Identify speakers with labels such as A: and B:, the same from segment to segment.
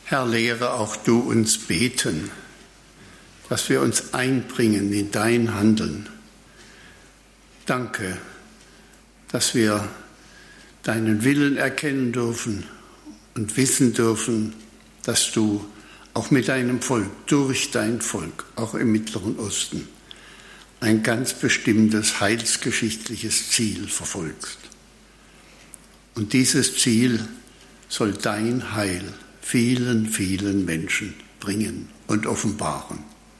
A: Herr, lehre auch du uns beten, dass wir uns einbringen in dein Handeln. Danke, dass wir deinen Willen erkennen dürfen und wissen dürfen, dass du auch mit deinem Volk, durch dein Volk, auch im Mittleren Osten, ein ganz bestimmtes heilsgeschichtliches Ziel verfolgst. Und dieses Ziel soll dein Heil vielen, vielen Menschen bringen und offenbaren.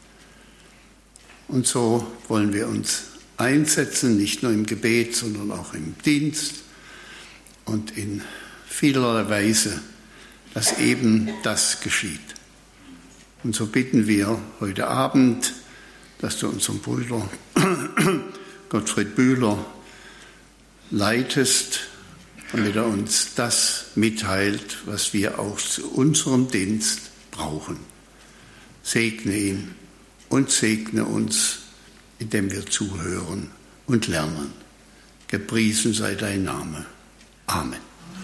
A: Und so wollen wir uns einsetzen, nicht nur im Gebet, sondern auch im Dienst und in vielerlei Weise, dass eben das geschieht. Und so bitten wir heute Abend, dass du unseren Bruder Gottfried Bühler leitest, damit er uns das mitteilt, was wir auch zu unserem Dienst brauchen. Segne ihn und segne uns, indem wir zuhören und lernen. Gepriesen sei dein Name. Amen.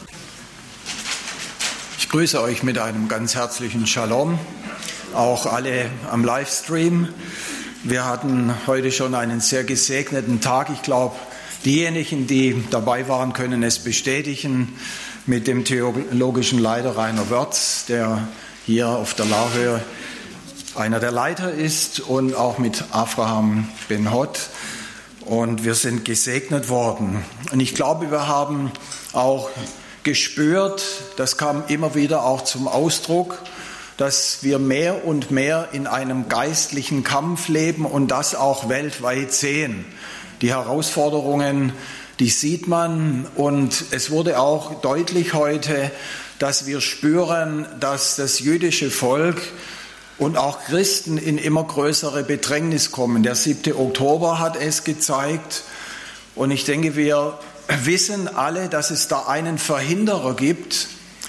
B: Ich grüße euch mit einem ganz herzlichen Shalom, auch alle am Livestream. Wir hatten heute schon einen sehr gesegneten Tag. Ich glaube, diejenigen, die dabei waren, können es bestätigen mit dem theologischen Leiter Rainer Wörz, der hier auf der Laurhöhe einer der Leiter ist, und auch mit Abraham Ben-Hod. Und wir sind gesegnet worden. Und ich glaube, wir haben auch gespürt, das kam immer wieder auch zum Ausdruck, dass wir mehr und mehr in einem geistlichen Kampf leben und das auch weltweit sehen. Die Herausforderungen, die sieht man, und es wurde auch deutlich heute, dass wir spüren, dass das jüdische Volk und auch Christen in immer größere Bedrängnis kommen. Der 7. Oktober hat es gezeigt, und ich denke, wir wissen alle, dass es da einen Verhinderer gibt.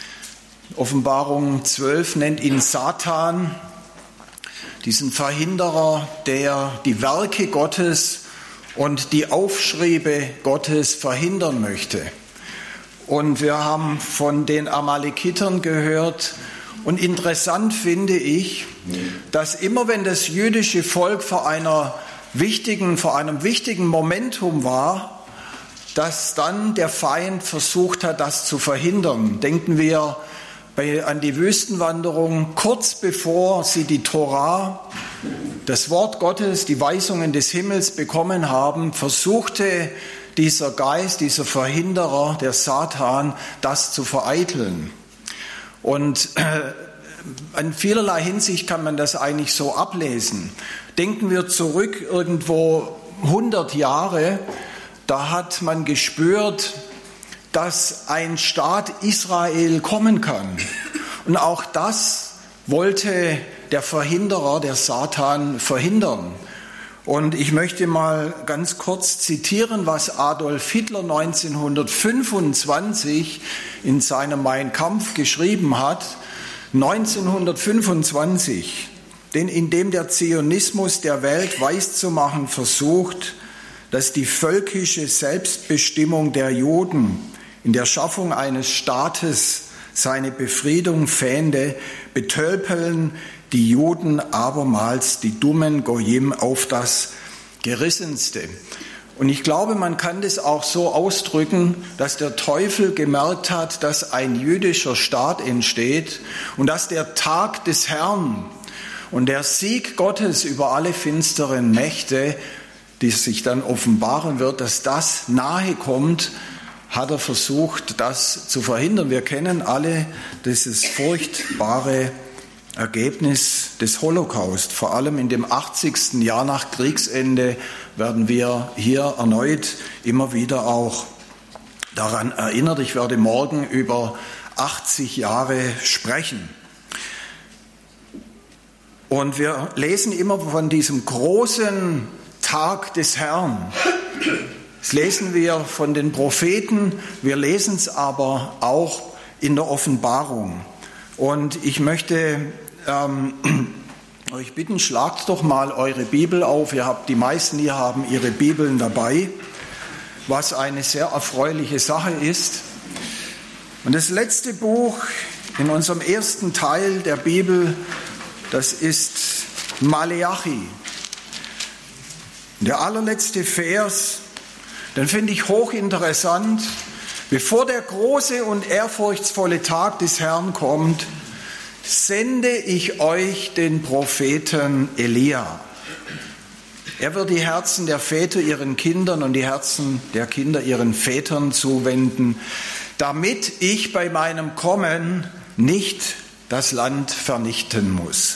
B: Offenbarung 12 nennt ihn Satan, diesen Verhinderer, der die Werke Gottes und die Aufschriebe Gottes verhindern möchte. Und wir haben von den Amalekitern gehört. Und interessant finde ich, dass immer wenn das jüdische Volk vor einem wichtigen Momentum war, dass dann der Feind versucht hat, das zu verhindern. Denken wir an die Wüstenwanderung. Kurz bevor sie die Tora, das Wort Gottes, die Weisungen des Himmels bekommen haben, versuchte dieser Geist, dieser Verhinderer, der Satan, das zu vereiteln. Und in vielerlei Hinsicht kann man das eigentlich so ablesen. Denken wir zurück irgendwo 100 Jahre, da hat man gespürt, dass ein Staat Israel kommen kann. Und auch das wollte der Verhinderer, der Satan, verhindern. Und ich möchte mal ganz kurz zitieren, was Adolf Hitler 1925 in seinem Mein Kampf geschrieben hat. 1925, denn indem der Zionismus der Welt weiszumachen versucht, dass die völkische Selbstbestimmung der Juden in der Schaffung eines Staates seine Befriedung fände, betölpeln die Juden abermals die dummen Goyim auf das Gerissenste. Und ich glaube, man kann das auch so ausdrücken, dass der Teufel gemerkt hat, dass ein jüdischer Staat entsteht und dass der Tag des Herrn und der Sieg Gottes über alle finsteren Mächte, die sich dann offenbaren wird, dass das nahe kommt, hat er versucht, das zu verhindern. Wir kennen alle dieses furchtbare Ergebnis des Holocaust. Vor allem in dem 80. Jahr nach Kriegsende werden wir hier erneut immer wieder auch daran erinnert. Ich werde morgen über 80 Jahre sprechen. Und wir lesen immer von diesem großen Tag des Herrn. Das lesen wir von den Propheten, wir lesen es aber auch in der Offenbarung. Und ich möchte euch bitten, schlagt doch mal eure Bibel auf. Die meisten hier haben ihre Bibeln dabei, was eine sehr erfreuliche Sache ist. Und das letzte Buch in unserem ersten Teil der Bibel, das ist Maleachi. Der allerletzte Vers, den finde ich hochinteressant. Bevor der große und ehrfurchtsvolle Tag des Herrn kommt, sende ich euch den Propheten Elia. Er wird die Herzen der Väter ihren Kindern und die Herzen der Kinder ihren Vätern zuwenden, damit ich bei meinem Kommen nicht das Land vernichten muss.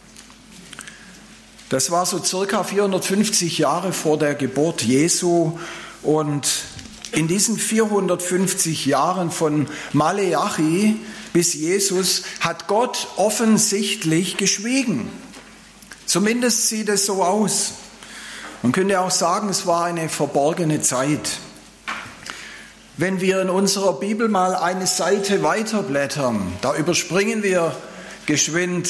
B: Das war so circa 450 Jahre vor der Geburt Jesu, und in diesen 450 Jahren von Maleachi bis Jesus hat Gott offensichtlich geschwiegen. Zumindest sieht es so aus. Man könnte auch sagen, es war eine verborgene Zeit. Wenn wir in unserer Bibel mal eine Seite weiterblättern, da überspringen wir geschwind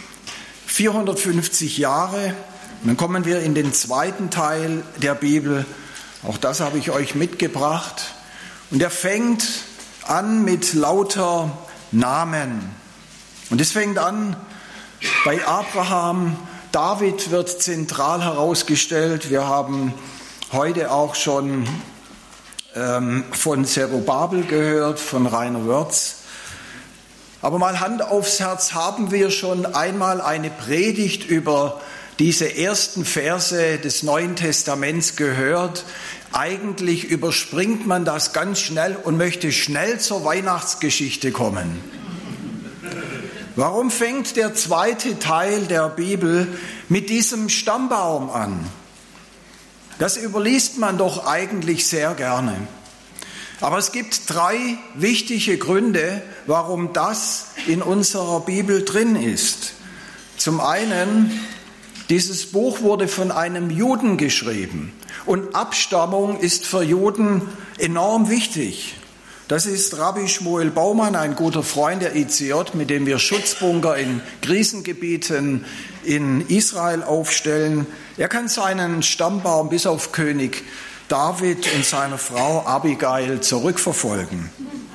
B: 450 Jahre, dann kommen wir in den zweiten Teil der Bibel. Auch das habe ich euch mitgebracht. Und er fängt an mit lauter Namen. Und es fängt an bei Abraham. David wird zentral herausgestellt. Wir haben heute auch schon von Zerubabel gehört, von Rainer Wörz. Aber mal Hand aufs Herz, haben wir schon einmal eine Predigt über diese ersten Verse des Neuen Testaments gehört? Eigentlich überspringt man das ganz schnell und möchte schnell zur Weihnachtsgeschichte kommen. Warum fängt der zweite Teil der Bibel mit diesem Stammbaum an? Das überliest man doch eigentlich sehr gerne. Aber es gibt 3 wichtige Gründe, warum das in unserer Bibel drin ist. Zum einen, dieses Buch wurde von einem Juden geschrieben und Abstammung ist für Juden enorm wichtig. Das ist Rabbi Shmuel Baumann, ein guter Freund der ICJ, mit dem wir Schutzbunker in Krisengebieten in Israel aufstellen. Er kann seinen Stammbaum bis auf König David und seine Frau Abigail zurückverfolgen.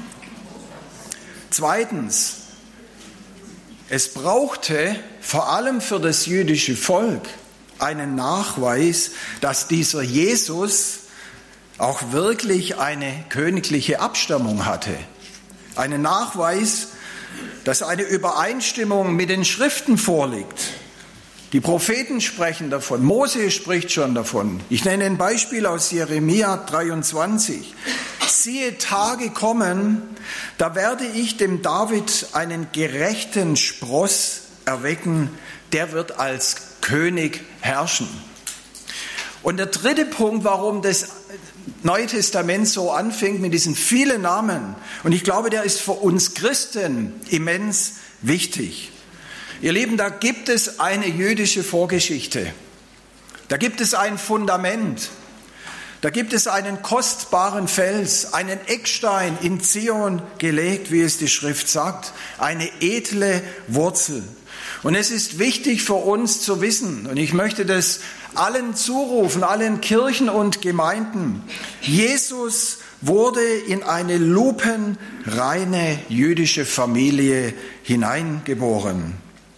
B: Zweitens, es brauchte vor allem für das jüdische Volk einen Nachweis, dass dieser Jesus auch wirklich eine königliche Abstammung hatte. Einen Nachweis, dass eine Übereinstimmung mit den Schriften vorliegt. Die Propheten sprechen davon, Mose spricht schon davon. Ich nenne ein Beispiel aus Jeremia 23. Siehe, Tage kommen, da werde ich dem David einen gerechten Spross erwecken, der wird als König herrschen. Und der dritte Punkt, warum das Neue Testament so anfängt mit diesen vielen Namen, und ich glaube, der ist für uns Christen immens wichtig. Ihr Lieben, da gibt es eine jüdische Vorgeschichte. Da gibt es ein Fundament. Da gibt es einen kostbaren Fels, einen Eckstein in Zion gelegt, wie es die Schrift sagt, eine edle Wurzel. Und es ist wichtig für uns zu wissen, und ich möchte das allen zurufen, allen Kirchen und Gemeinden: Jesus wurde in eine lupenreine jüdische Familie hineingeboren.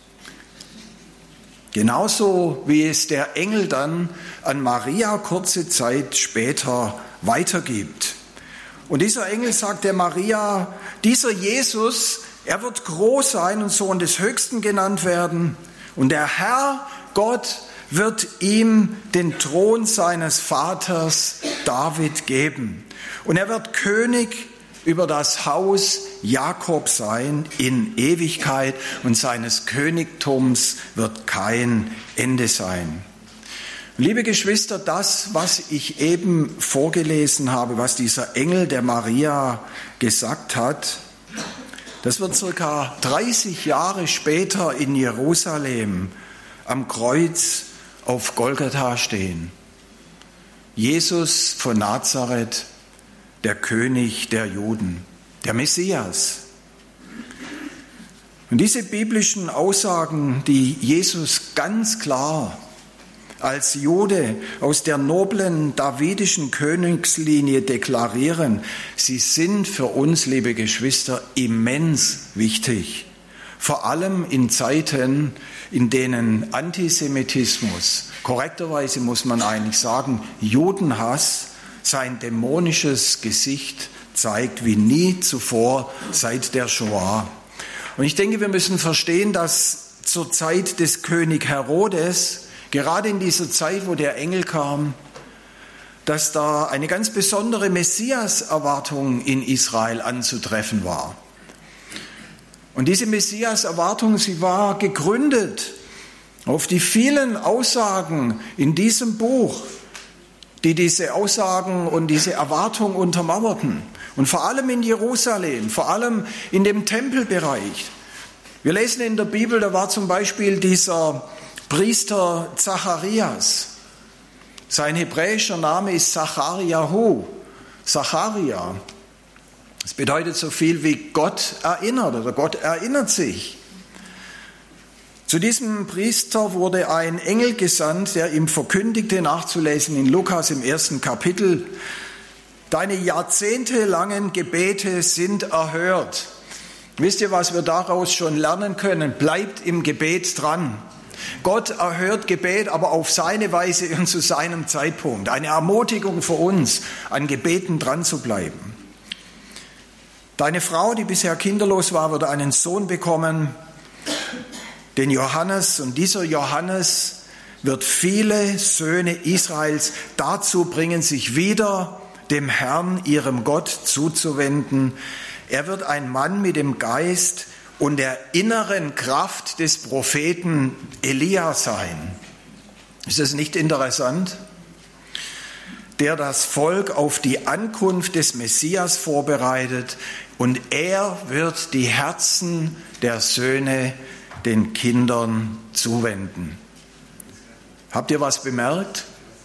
B: Genauso wie es der Engel dann an Maria kurze Zeit später weitergibt. Und dieser Engel sagt der Maria, dieser Jesus, er wird groß sein und Sohn des Höchsten genannt werden. Und der Herr Gott wird ihm den Thron seines Vaters David geben. Und er wird König über das Haus Jakob sein in Ewigkeit, und seines Königtums wird kein Ende sein. Liebe Geschwister, das, was ich eben vorgelesen habe, was dieser Engel der Maria gesagt hat, das wird circa 30 Jahre später in Jerusalem am Kreuz auf Golgatha stehen. Jesus von Nazareth, der König der Juden, der Messias. Und diese biblischen Aussagen, die Jesus ganz klar als Jude aus der noblen davidischen Königslinie deklarieren, sie sind für uns, liebe Geschwister, immens wichtig. Vor allem in Zeiten, in denen Antisemitismus, korrekterweise muss man eigentlich sagen, Judenhass, sein dämonisches Gesicht zeigt wie nie zuvor seit der Shoah. Und ich denke, wir müssen verstehen, dass zur Zeit des König Herodes, gerade in dieser Zeit, wo der Engel kam, dass da eine ganz besondere Messias-Erwartung in Israel anzutreffen war. Und diese Messias-Erwartung, sie war gegründet auf die vielen Aussagen in diesem Buch, die diese Aussagen und diese Erwartung untermauerten. Und vor allem in Jerusalem, vor allem in dem Tempelbereich. Wir lesen in der Bibel, da war zum Beispiel dieser Priester Zacharias. Sein hebräischer Name ist Zachariahu, Zacharia. Das bedeutet so viel wie Gott erinnert oder Gott erinnert sich. Zu diesem Priester wurde ein Engel gesandt, der ihm verkündigte, nachzulesen in Lukas im 1. Kapitel, deine jahrzehntelangen Gebete sind erhört. Wisst ihr, was wir daraus schon lernen können? Bleibt im Gebet dran. Gott erhört Gebet, aber auf seine Weise und zu seinem Zeitpunkt. Eine Ermutigung für uns, an Gebeten dran zu bleiben. Deine Frau, die bisher kinderlos war, wird einen Sohn bekommen, den Johannes. Und dieser Johannes wird viele Söhne Israels dazu bringen, sich wieder dem Herrn, ihrem Gott, zuzuwenden. Er wird ein Mann mit dem Geist und der inneren Kraft des Propheten Elia sein. Ist das nicht interessant? Der das Volk auf die Ankunft des Messias vorbereitet und er wird die Herzen der Söhne den Kindern zuwenden. Habt ihr was bemerkt?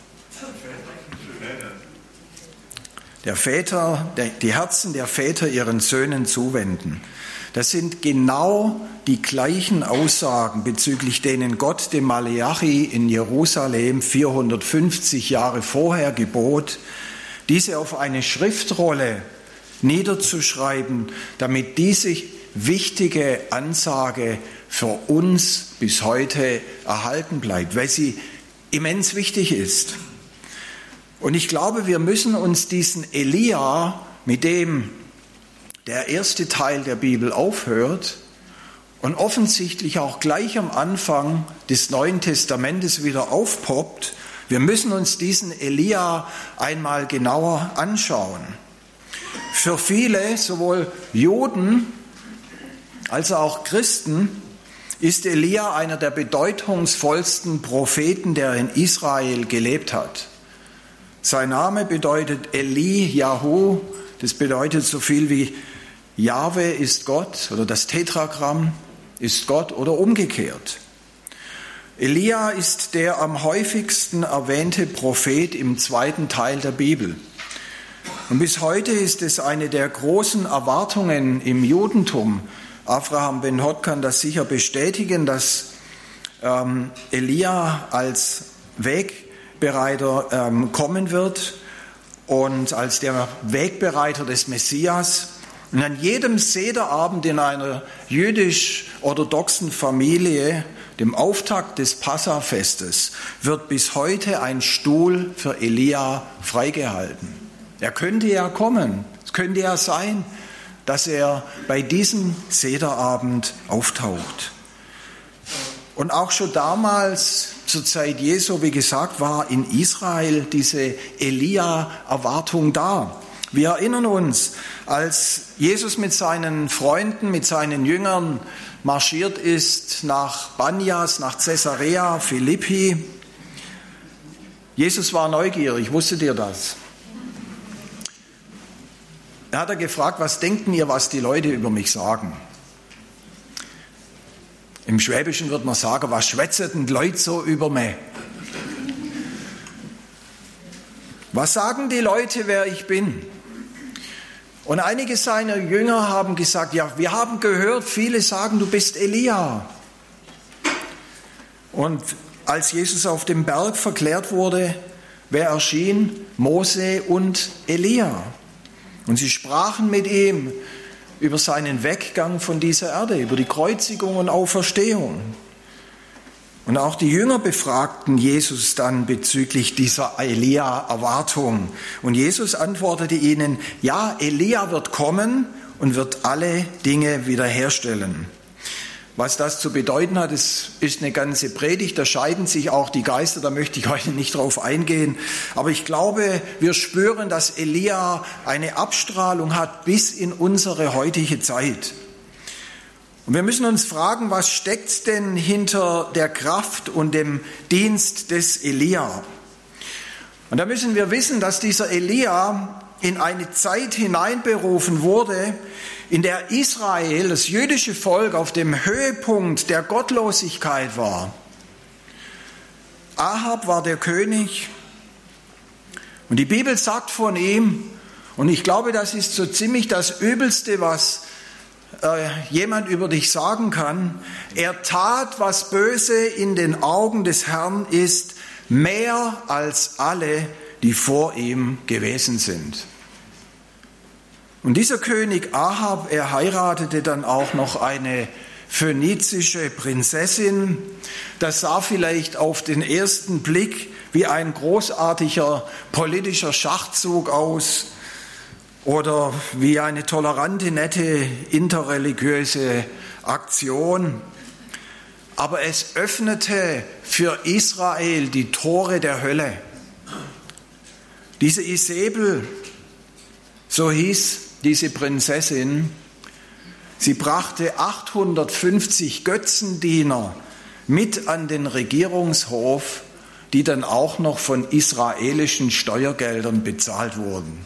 B: Die Herzen der Väter ihren Söhnen zuwenden. Das sind genau die gleichen Aussagen, bezüglich denen Gott dem Maleachi in Jerusalem 450 Jahre vorher gebot, diese auf eine Schriftrolle niederzuschreiben, damit diese wichtige Ansage für uns bis heute erhalten bleibt, weil sie immens wichtig ist. Und ich glaube, wir müssen uns diesen Elia, mit dem der erste Teil der Bibel aufhört und offensichtlich auch gleich am Anfang des Neuen Testamentes wieder aufpoppt, wir müssen uns diesen Elia einmal genauer anschauen. Für viele, sowohl Juden als auch Christen, ist Elia einer der bedeutungsvollsten Propheten, der in Israel gelebt hat. Sein Name bedeutet Eliyahu, das bedeutet so viel wie Jahwe ist Gott oder das Tetragramm ist Gott oder umgekehrt. Elia ist der am häufigsten erwähnte Prophet im zweiten Teil der Bibel. Und bis heute ist es eine der großen Erwartungen im Judentum. Abraham Ben-Hod kann das sicher bestätigen, dass Elia als Wegbereiter kommen wird und als der Wegbereiter des Messias. Und an jedem Sederabend in einer jüdisch-orthodoxen Familie, dem Auftakt des Passafestes, wird bis heute ein Stuhl für Elia freigehalten. Er könnte ja kommen, es könnte ja sein, dass er bei diesem Sederabend auftaucht. Und auch schon damals, zur Zeit Jesu, wie gesagt, war in Israel diese Elia-Erwartung da. Wir erinnern uns, als Jesus mit seinen Freunden, mit seinen Jüngern marschiert ist nach Banias, nach Caesarea Philippi. Jesus war neugierig, wusstet ihr das? Da hat er gefragt, was denkt ihr, was die Leute über mich sagen? Im Schwäbischen wird man sagen, was schwätzen die Leute so über mich? Was sagen die Leute, wer ich bin? Und einige seiner Jünger haben gesagt, ja, wir haben gehört, viele sagen, du bist Elia. Und als Jesus auf dem Berg verklärt wurde, wer erschien? Mose und Elia. Und sie sprachen mit ihm über seinen Weggang von dieser Erde, über die Kreuzigung und Auferstehung. Und auch die Jünger befragten Jesus dann bezüglich dieser Elia-Erwartung. Und Jesus antwortete ihnen, ja, Elia wird kommen und wird alle Dinge wiederherstellen. Was das zu bedeuten hat, ist eine ganze Predigt, da scheiden sich auch die Geister, da möchte ich heute nicht drauf eingehen. Aber ich glaube, wir spüren, dass Elia eine Abstrahlung hat bis in unsere heutige Zeit. Und wir müssen uns fragen, was steckt denn hinter der Kraft und dem Dienst des Elia? Und da müssen wir wissen, dass dieser Elia in eine Zeit hineinberufen wurde, in der Israel, das jüdische Volk, auf dem Höhepunkt der Gottlosigkeit war. Ahab war der König und die Bibel sagt von ihm, und ich glaube, das ist so ziemlich das Übelste, was jemand über dich sagen kann, er tat, was böse in den Augen des Herrn ist, mehr als alle, die vor ihm gewesen sind. Und dieser König Ahab, er heiratete dann auch noch eine phönizische Prinzessin. Das sah vielleicht auf den ersten Blick wie ein großartiger politischer Schachzug aus oder wie eine tolerante, nette, interreligiöse Aktion. Aber es öffnete für Israel die Tore der Hölle. Diese Isabel, so hieß diese Prinzessin, sie brachte 850 Götzendiener mit an den Regierungshof, die dann auch noch von israelischen Steuergeldern bezahlt wurden.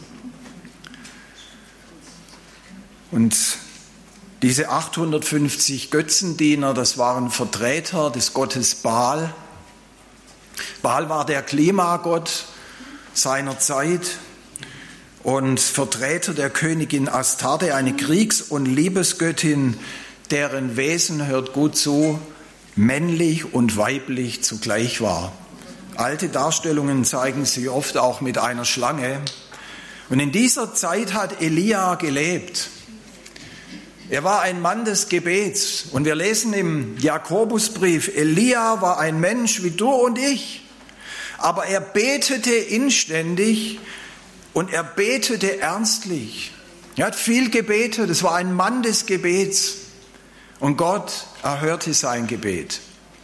B: Und diese 850 Götzendiener, das waren Vertreter des Gottes Baal. Baal war der Klimagott seiner Zeit und Vertreter der Königin Astarte, eine Kriegs- und Liebesgöttin, deren Wesen, hört gut zu, männlich und weiblich zugleich war. Alte Darstellungen zeigen sie oft auch mit einer Schlange. Und in dieser Zeit hat Elia gelebt. Er war ein Mann des Gebets. Und wir lesen im Jakobusbrief, Elia war ein Mensch wie du und ich. Aber er betete inständig und er betete ernstlich. Er hat viel gebetet. Es war ein Mann des Gebets. Und Gott erhörte sein Gebet.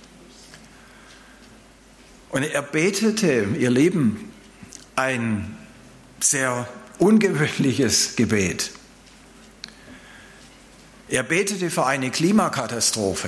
B: Und er betete, ihr Lieben, ein sehr ungewöhnliches Gebet. Er betete für eine Klimakatastrophe.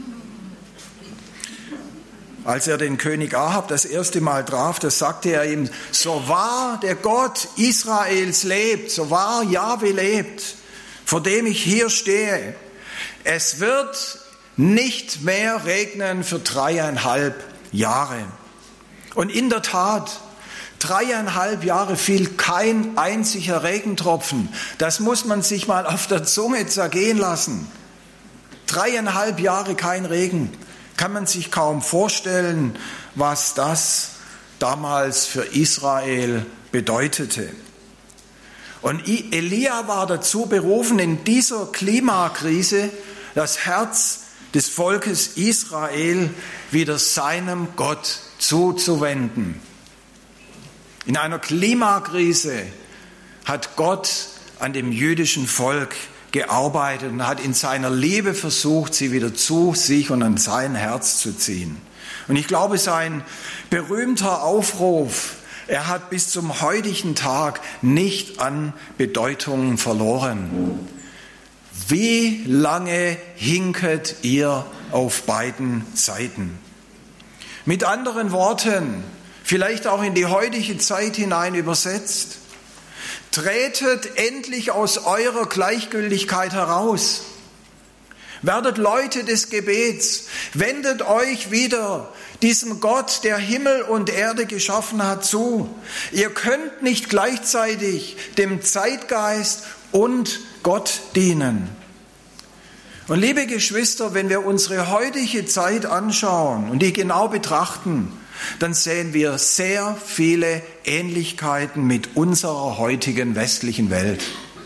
B: Als er den König Ahab das erste Mal traf, da sagte er ihm, so wahr der Gott Israels lebt, so wahr Jahwe lebt, vor dem ich hier stehe, es wird nicht mehr regnen für 3,5 Jahre. Und in der Tat, 3,5 Jahre fiel kein einziger Regentropfen. Das muss man sich mal auf der Zunge zergehen lassen. 3,5 Jahre kein Regen. Kann man sich kaum vorstellen, was das damals für Israel bedeutete. Und Elia war dazu berufen, in dieser Klimakrise das Herz des Volkes Israel wieder seinem Gott zuzuwenden. In einer Klimakrise hat Gott an dem jüdischen Volk gearbeitet und hat in seiner Liebe versucht, sie wieder zu sich und an sein Herz zu ziehen. Und ich glaube, sein berühmter Aufruf, er hat bis zum heutigen Tag nicht an Bedeutung verloren. Wie lange hinket ihr auf beiden Seiten? Mit anderen Worten, vielleicht auch in die heutige Zeit hinein übersetzt, tretet endlich aus eurer Gleichgültigkeit heraus. Werdet Leute des Gebets, wendet euch wieder diesem Gott, der Himmel und Erde geschaffen hat, zu. Ihr könnt nicht gleichzeitig dem Zeitgeist und Gott dienen. Und liebe Geschwister, wenn wir unsere heutige Zeit anschauen und die genau betrachten, dann sehen wir sehr viele Ähnlichkeiten mit unserer heutigen westlichen Welt.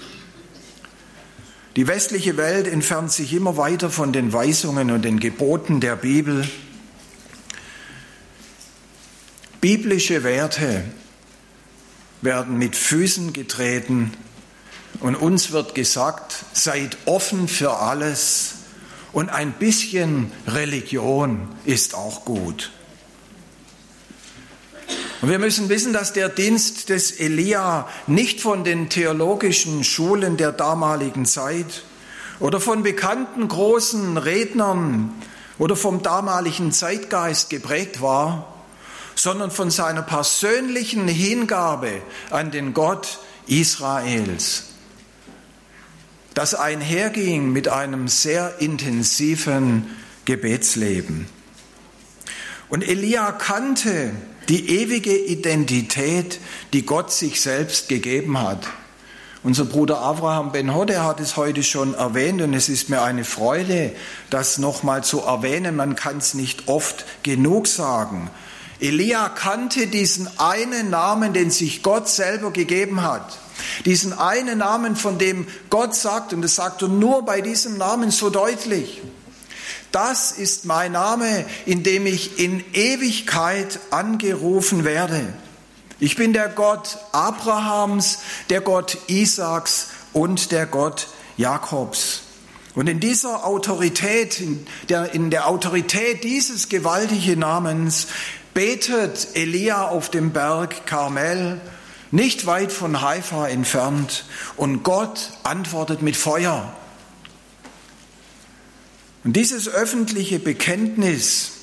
B: Die westliche Welt entfernt sich immer weiter von den Weisungen und den Geboten der Bibel. Biblische Werte werden mit Füßen getreten und uns wird gesagt, seid offen für alles und ein bisschen Religion ist auch gut. Und wir müssen wissen, dass der Dienst des Elia nicht von den theologischen Schulen der damaligen Zeit oder von bekannten großen Rednern oder vom damaligen Zeitgeist geprägt war, sondern von seiner persönlichen Hingabe an den Gott Israels, das einherging mit einem sehr intensiven Gebetsleben. Und Elia kannte die ewige Identität, die Gott sich selbst gegeben hat. Unser Bruder Abraham Ben-Hodde hat es heute schon erwähnt und es ist mir eine Freude, das nochmal zu erwähnen. Man kann es nicht oft genug sagen. Elia kannte diesen einen Namen, den sich Gott selber gegeben hat. Diesen einen Namen, von dem Gott sagt, und das sagt er nur bei diesem Namen so deutlich: Das ist mein Name, in dem ich in Ewigkeit angerufen werde. Ich bin der Gott Abrahams, der Gott Isaaks und der Gott Jakobs. Und in dieser Autorität, in der Autorität dieses gewaltigen Namens, betet Elia auf dem Berg Karmel, nicht weit von Haifa entfernt, und Gott antwortet mit Feuer. Und dieses öffentliche Bekenntnis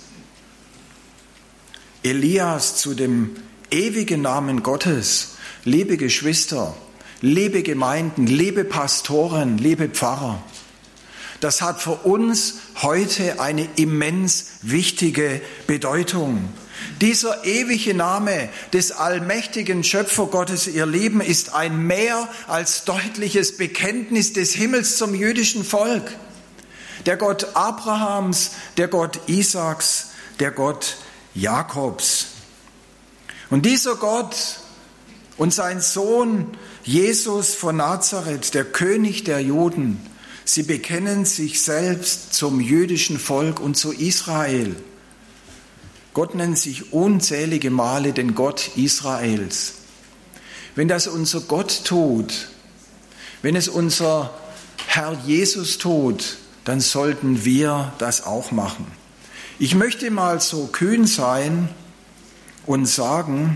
B: Elias zu dem ewigen Namen Gottes, liebe Geschwister, liebe Gemeinden, liebe Pastoren, liebe Pfarrer, das hat für uns heute eine immens wichtige Bedeutung. Dieser ewige Name des allmächtigen Schöpfergottes, ihr Lieben, ist ein mehr als deutliches Bekenntnis des Himmels zum jüdischen Volk. Der Gott Abrahams, der Gott Isaaks, der Gott Jakobs. Und dieser Gott und sein Sohn Jesus von Nazareth, der König der Juden, sie bekennen sich selbst zum jüdischen Volk und zu Israel. Gott nennt sich unzählige Male den Gott Israels. Wenn das unser Gott tut, wenn es unser Herr Jesus tut, dann sollten wir das auch machen. Ich möchte mal so kühn sein und sagen,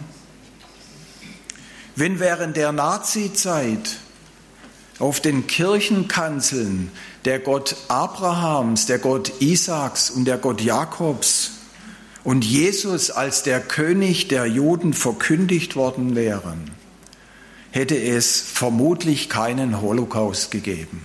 B: wenn während der Nazizeit auf den Kirchenkanzeln der Gott Abrahams, der Gott Isaaks und der Gott Jakobs und Jesus als der König der Juden verkündigt worden wären, hätte es vermutlich keinen Holocaust gegeben.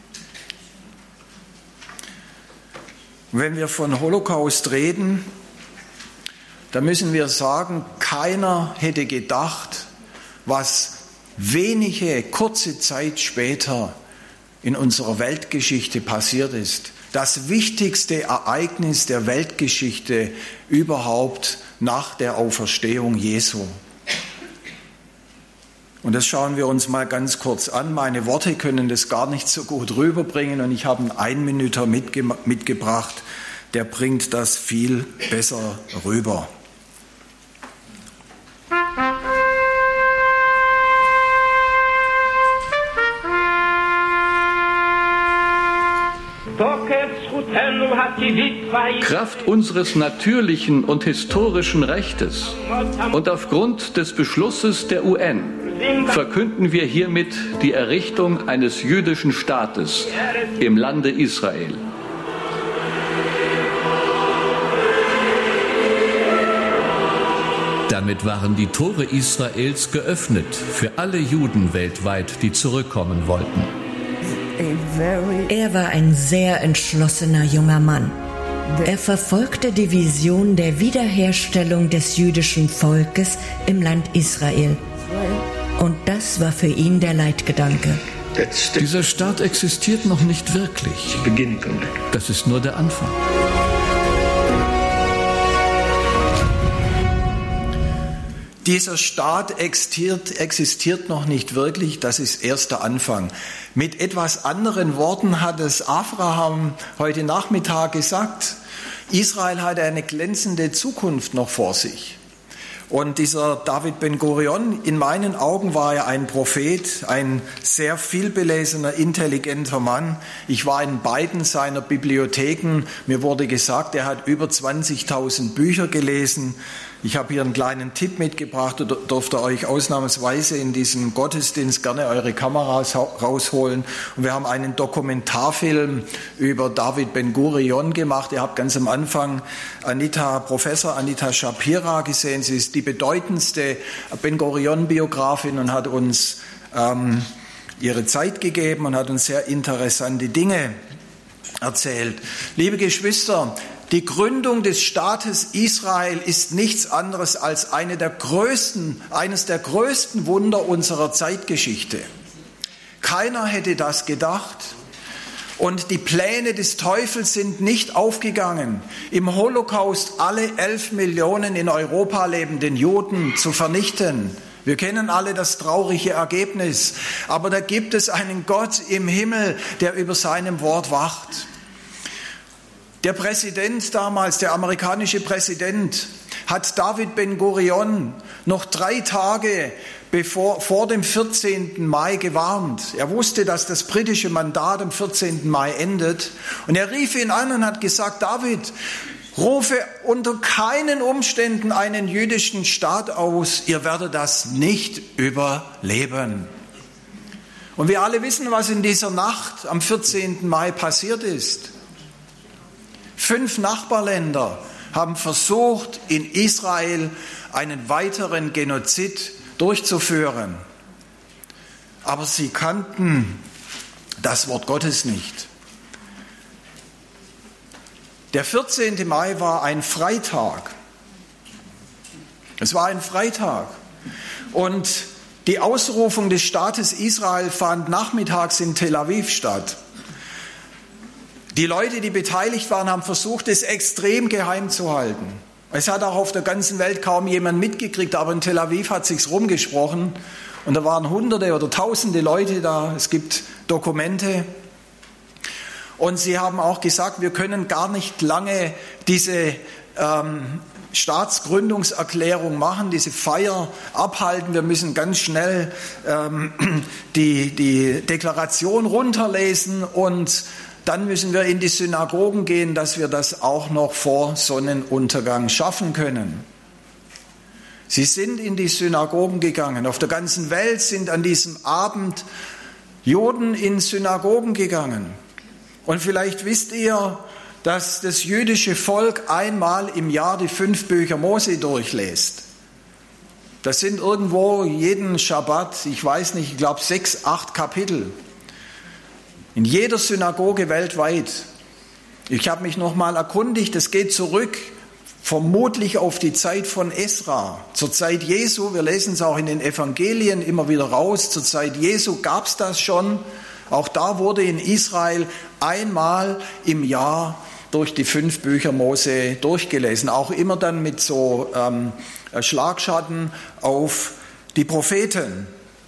B: Wenn wir von Holocaust reden, dann müssen wir sagen, keiner hätte gedacht, was wenige kurze Zeit später in unserer Weltgeschichte passiert ist. Das wichtigste Ereignis der Weltgeschichte überhaupt nach der Auferstehung Jesu. Und das schauen wir uns mal ganz kurz an. Meine Worte können das gar nicht so gut rüberbringen und ich habe einen Einminüter mitgebracht, der bringt das viel besser rüber.
C: Kraft unseres natürlichen und historischen Rechtes und aufgrund des Beschlusses der UN verkünden wir hiermit die Errichtung eines jüdischen Staates im Lande Israel.
D: Damit waren die Tore Israels geöffnet für alle Juden weltweit, die zurückkommen wollten.
E: Er war ein sehr entschlossener junger Mann. Er verfolgte die Vision der Wiederherstellung des jüdischen Volkes im Land Israel. Und das war für ihn der Leitgedanke.
D: Dieser Staat existiert noch nicht wirklich. Das ist nur der Anfang.
B: Dieser Staat existiert noch nicht wirklich, das ist erst der Anfang. Mit etwas anderen Worten hat es Abraham heute Nachmittag gesagt. Israel hat eine glänzende Zukunft noch vor sich. Und dieser David Ben-Gurion, in meinen Augen war er ein Prophet, ein sehr vielbelesener, intelligenter Mann. Ich war in beiden seiner Bibliotheken. Mir wurde gesagt, er hat über 20.000 Bücher gelesen. Ich habe hier einen kleinen Tipp mitgebracht, da dürft ihr euch ausnahmsweise in diesem Gottesdienst gerne eure Kameras rausholen. Und wir haben einen Dokumentarfilm über David Ben-Gurion gemacht. Ihr habt ganz am Anfang Professor Anita Shapira gesehen. Sie ist die bedeutendste Ben-Gurion-Biografin und hat uns ihre Zeit gegeben und hat uns sehr interessante Dinge erzählt. Liebe Geschwister, die Gründung des Staates Israel ist nichts anderes als eines der größten Wunder unserer Zeitgeschichte. Keiner hätte das gedacht. Und die Pläne des Teufels sind nicht aufgegangen, im Holocaust alle 11 Millionen in Europa lebenden Juden zu vernichten. Wir kennen alle das traurige Ergebnis. Aber da gibt es einen Gott im Himmel, der über seinem Wort wacht. Der Präsident damals, der amerikanische Präsident, hat David Ben-Gurion noch 3 Tage vor dem 14. Mai gewarnt. Er wusste, dass das britische Mandat am 14. Mai endet. Und er rief ihn an und hat gesagt, David, rufe unter keinen Umständen einen jüdischen Staat aus. Ihr werdet das nicht überleben. Und wir alle wissen, was in dieser Nacht am 14. Mai passiert ist. 5 Nachbarländer haben versucht, in Israel einen weiteren Genozid durchzuführen. Aber sie kannten das Wort Gottes nicht. Der 14. Mai war ein Freitag. Es war ein Freitag. Und die Ausrufung des Staates Israel fand nachmittags in Tel Aviv statt. Die Leute, die beteiligt waren, haben versucht, es extrem geheim zu halten. Es hat auch auf der ganzen Welt kaum jemand mitgekriegt, aber in Tel Aviv hat sich's rumgesprochen und da waren Hunderte oder Tausende Leute da. Es gibt Dokumente. Und sie haben auch gesagt, wir können gar nicht lange diese Staatsgründungserklärung machen, diese Feier abhalten. Wir müssen ganz schnell die Deklaration runterlesen und dann müssen wir in die Synagogen gehen, dass wir das auch noch vor Sonnenuntergang schaffen können. Sie sind in die Synagogen gegangen. Auf der ganzen Welt sind an diesem Abend Juden in Synagogen gegangen. Und vielleicht wisst ihr, dass das jüdische Volk einmal im Jahr die 5 Bücher Mose durchliest. Das sind irgendwo jeden Schabbat, ich weiß nicht, ich glaube 6, 8 Kapitel. In jeder Synagoge weltweit. Ich habe mich noch mal erkundigt, es geht zurück vermutlich auf die Zeit von Esra. Zur Zeit Jesu, wir lesen es auch in den Evangelien immer wieder raus, zur Zeit Jesu gab es das schon. Auch da wurde in Israel einmal im Jahr durch die 5 Bücher Mose durchgelesen. Auch immer dann mit so Schlagschatten auf die Propheten.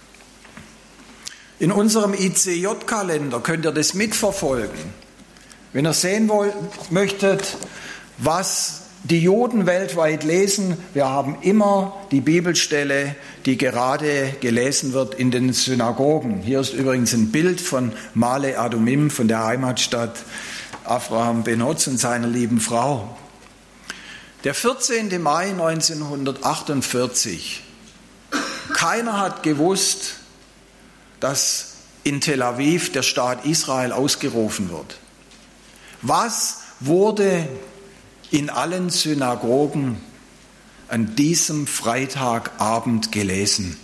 B: In unserem ICJ-Kalender könnt ihr das mitverfolgen. Wenn ihr sehen möchtet, was die Juden weltweit lesen, wir haben immer die Bibelstelle, die gerade gelesen wird in den Synagogen. Hier ist übrigens ein Bild von Male Adumim, von der Heimatstadt Avraham Ben-Hotz und seiner lieben Frau. Der 14. Mai 1948. Keiner hat gewusst, dass in Tel Aviv der Staat Israel ausgerufen wird. Was wurde in allen Synagogen an diesem Freitagabend gelesen?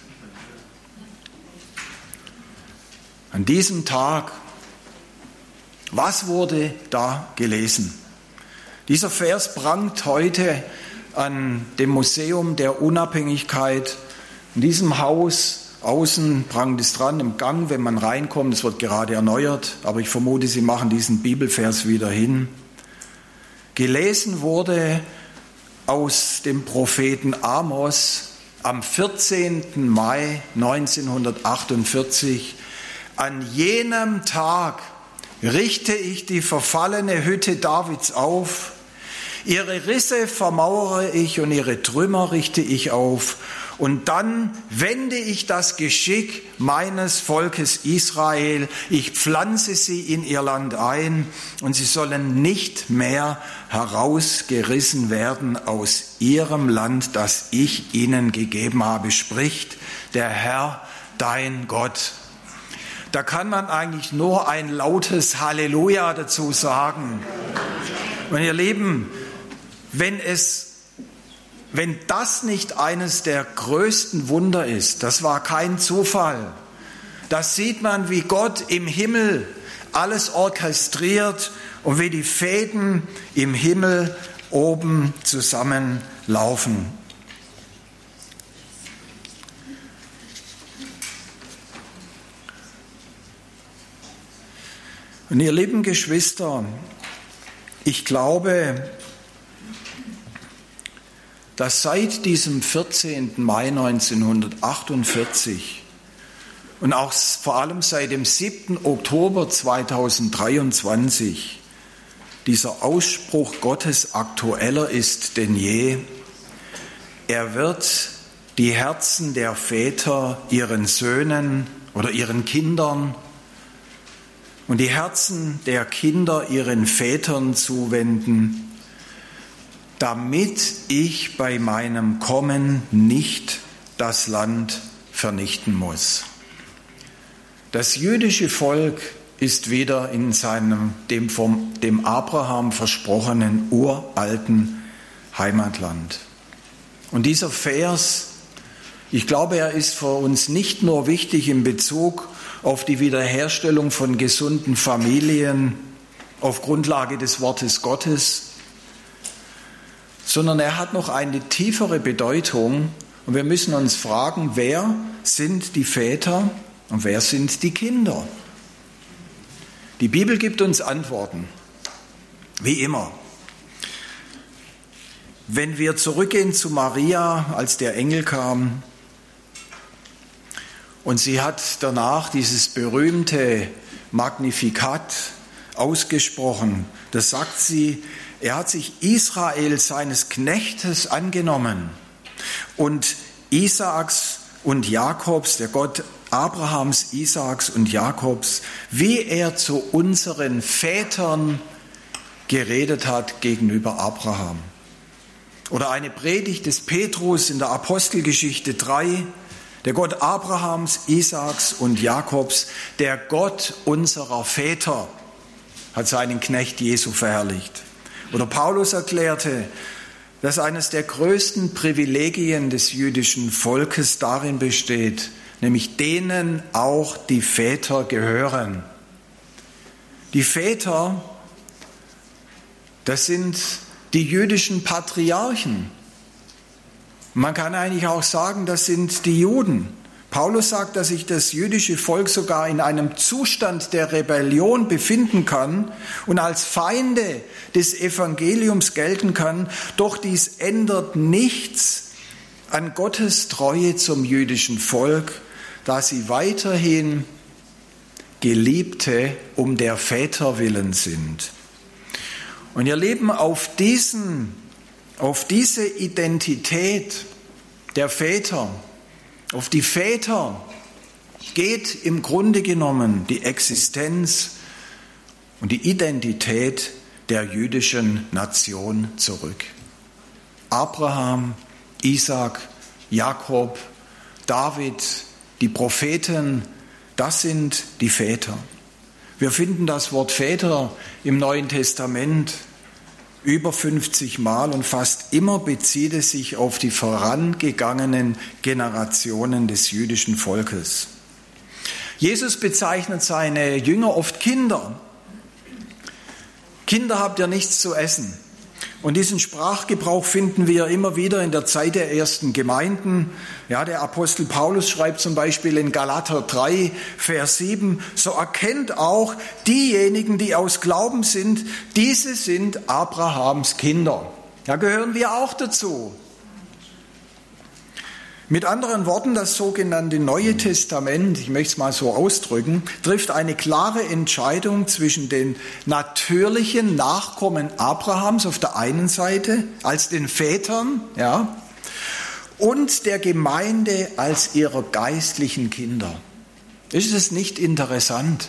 B: An diesem Tag, was wurde da gelesen? Dieser Vers prangt heute an dem Museum der Unabhängigkeit, in diesem Haus, außen prangt es dran im Gang, wenn man reinkommt. Es wird gerade erneuert, aber ich vermute, Sie machen diesen Bibelvers wieder hin. Gelesen wurde aus dem Propheten Amos am 14. Mai 1948. An jenem Tag richte ich die verfallene Hütte Davids auf. Ihre Risse vermauere ich und ihre Trümmer richte ich auf. Und dann wende ich das Geschick meines Volkes Israel. Ich pflanze sie in ihr Land ein und sie sollen nicht mehr herausgerissen werden aus ihrem Land, das ich ihnen gegeben habe, spricht der Herr, dein Gott. Da kann man eigentlich nur ein lautes Halleluja dazu sagen. Und ihr Lieben, wenn das nicht eines der größten Wunder ist, das war kein Zufall. Das sieht man, wie Gott im Himmel alles orchestriert und wie die Fäden im Himmel oben zusammenlaufen. Und ihr lieben Geschwister, ich glaube, dass seit diesem 14. Mai 1948 und auch vor allem seit dem 7. Oktober 2023 dieser Ausspruch Gottes aktueller ist denn je. Er wird die Herzen der Väter ihren Söhnen oder ihren Kindern und die Herzen der Kinder ihren Vätern zuwenden, damit ich bei meinem Kommen nicht das Land vernichten muss. Das jüdische Volk ist wieder in seinem dem Abraham versprochenen uralten Heimatland. Und dieser Vers, ich glaube, er ist für uns nicht nur wichtig in Bezug auf die Wiederherstellung von gesunden Familien auf Grundlage des Wortes Gottes, sondern er hat noch eine tiefere Bedeutung und wir müssen uns fragen, wer sind die Väter und wer sind die Kinder? Die Bibel gibt uns Antworten, wie immer. Wenn wir zurückgehen zu Maria, als der Engel kam und sie hat danach dieses berühmte Magnificat ausgesprochen, da sagt sie, er hat sich Israel seines Knechtes angenommen und Isaaks und Jakobs, der Gott Abrahams, Isaaks und Jakobs, wie er zu unseren Vätern geredet hat gegenüber Abraham. Oder eine Predigt des Petrus in der Apostelgeschichte 3, der Gott Abrahams, Isaaks und Jakobs, der Gott unserer Väter, hat seinen Knecht Jesu verherrlicht. Oder Paulus erklärte, dass eines der größten Privilegien des jüdischen Volkes darin besteht, nämlich denen auch die Väter gehören. Die Väter, das sind die jüdischen Patriarchen. Man kann eigentlich auch sagen, das sind die Juden. Paulus sagt, dass sich das jüdische Volk sogar in einem Zustand der Rebellion befinden kann und als Feinde des Evangeliums gelten kann. Doch dies ändert nichts an Gottes Treue zum jüdischen Volk, da sie weiterhin Geliebte um der Väter willen sind. Und ihr Lieben, auf diese Identität der Väter, auf die Väter geht im Grunde genommen die Existenz und die Identität der jüdischen Nation zurück. Abraham, Isaak, Jakob, David, die Propheten, das sind die Väter. Wir finden das Wort Väter im Neuen Testament über 50 Mal und fast immer bezieht es sich auf die vorangegangenen Generationen des jüdischen Volkes. Jesus bezeichnet seine Jünger oft Kinder. Kinder, habt ihr nichts zu essen? Und diesen Sprachgebrauch finden wir immer wieder in der Zeit der ersten Gemeinden. Ja, der Apostel Paulus schreibt zum Beispiel in Galater 3, Vers 7, so erkennt auch diejenigen, die aus Glauben sind, diese sind Abrahams Kinder. Da gehören wir auch dazu. Mit anderen Worten, das sogenannte Neue Testament, ich möchte es mal so ausdrücken, trifft eine klare Entscheidung zwischen den natürlichen Nachkommen Abrahams auf der einen Seite, als den Vätern, ja, und der Gemeinde als ihrer geistlichen Kinder. Ist es nicht interessant?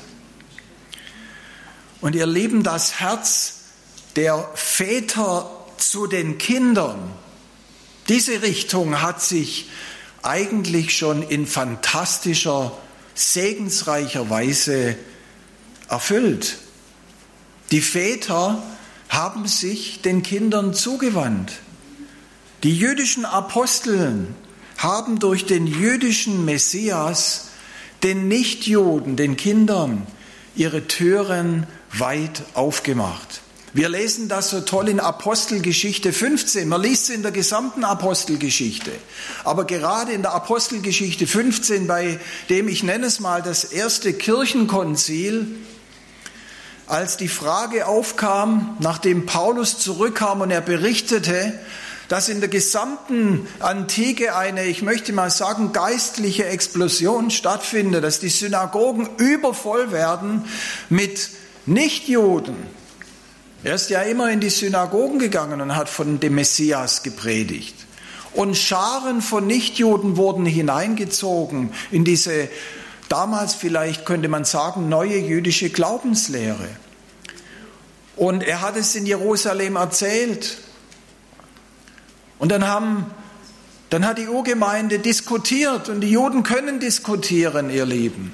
B: Und ihr Lieben, das Herz der Väter zu den Kindern, diese Richtung hat sich eigentlich schon in fantastischer, segensreicher Weise erfüllt. Die Väter haben sich den Kindern zugewandt. Die jüdischen Apostel haben durch den jüdischen Messias den Nichtjuden, den Kindern, ihre Türen weit aufgemacht. Wir lesen das so toll in Apostelgeschichte 15. Man liest es in der gesamten Apostelgeschichte. Aber gerade in der Apostelgeschichte 15, bei dem, ich nenne es mal, das erste Kirchenkonzil, als die Frage aufkam, nachdem Paulus zurückkam und er berichtete, dass in der gesamten Antike eine, ich möchte mal sagen, geistliche Explosion stattfindet, dass die Synagogen übervoll werden mit Nichtjuden. Er ist ja immer in die Synagogen gegangen und hat von dem Messias gepredigt. Und Scharen von Nichtjuden wurden hineingezogen in diese, damals vielleicht könnte man sagen, neue jüdische Glaubenslehre. Und er hat es in Jerusalem erzählt. Und dann hat die Urgemeinde diskutiert. Und die Juden können diskutieren, ihr Lieben.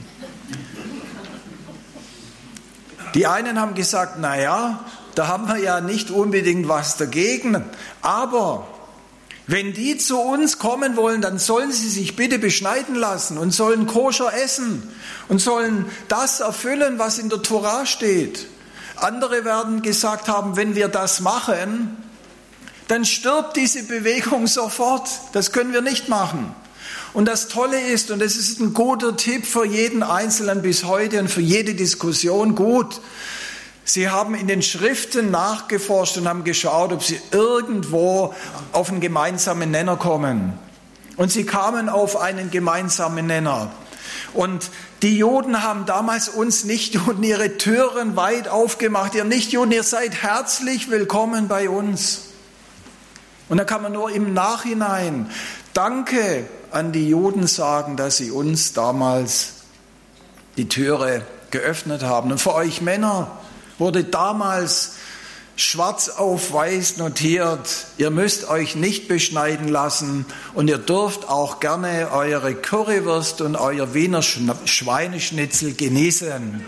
B: Die einen haben gesagt, naja, da haben wir ja nicht unbedingt was dagegen. Aber wenn die zu uns kommen wollen, dann sollen sie sich bitte beschneiden lassen und sollen koscher essen und sollen das erfüllen, was in der Tora steht. Andere werden gesagt haben, wenn wir das machen, dann stirbt diese Bewegung sofort. Das können wir nicht machen. Und das Tolle ist, und das ist ein guter Tipp für jeden Einzelnen bis heute und für jede Diskussion, gut, sie haben in den Schriften nachgeforscht und haben geschaut, ob sie irgendwo auf einen gemeinsamen Nenner kommen. Und sie kamen auf einen gemeinsamen Nenner. Und die Juden haben damals uns Nichtjuden ihre Türen weit aufgemacht. Ihr Nichtjuden, ihr seid herzlich willkommen bei uns. Und da kann man nur im Nachhinein Danke an die Juden sagen, dass sie uns damals die Türe geöffnet haben. Und für euch Männer wurde damals schwarz auf weiß notiert, ihr müsst euch nicht beschneiden lassen und ihr dürft auch gerne eure Currywurst und euer Wiener Schweineschnitzel genießen.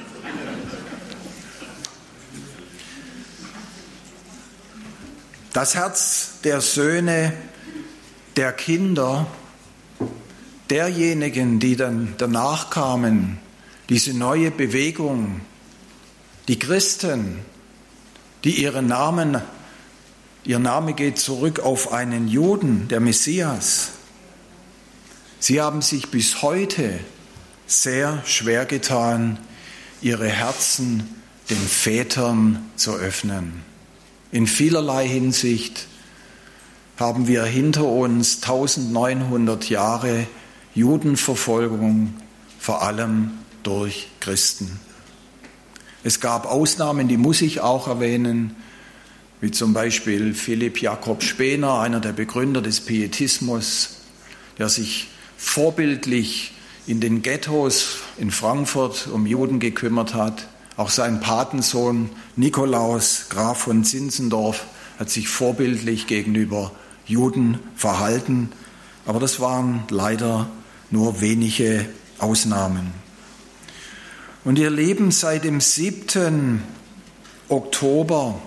B: Das Herz der Söhne, der Kinder, derjenigen, die dann danach kamen, diese neue Bewegung, die Christen, die ihr Name geht zurück auf einen Juden, der Messias. Sie haben sich bis heute sehr schwer getan, ihre Herzen den Vätern zu öffnen. In vielerlei Hinsicht haben wir hinter uns 1900 Jahre Judenverfolgung, vor allem durch Christen. Es gab Ausnahmen, die muss ich auch erwähnen, wie zum Beispiel Philipp Jakob Spener, einer der Begründer des Pietismus, der sich vorbildlich in den Ghettos in Frankfurt um Juden gekümmert hat. Auch sein Patensohn Nikolaus, Graf von Zinzendorf, hat sich vorbildlich gegenüber Juden verhalten. Aber das waren leider nur wenige Ausnahmen. Und ihr Leben seit dem 7. Oktober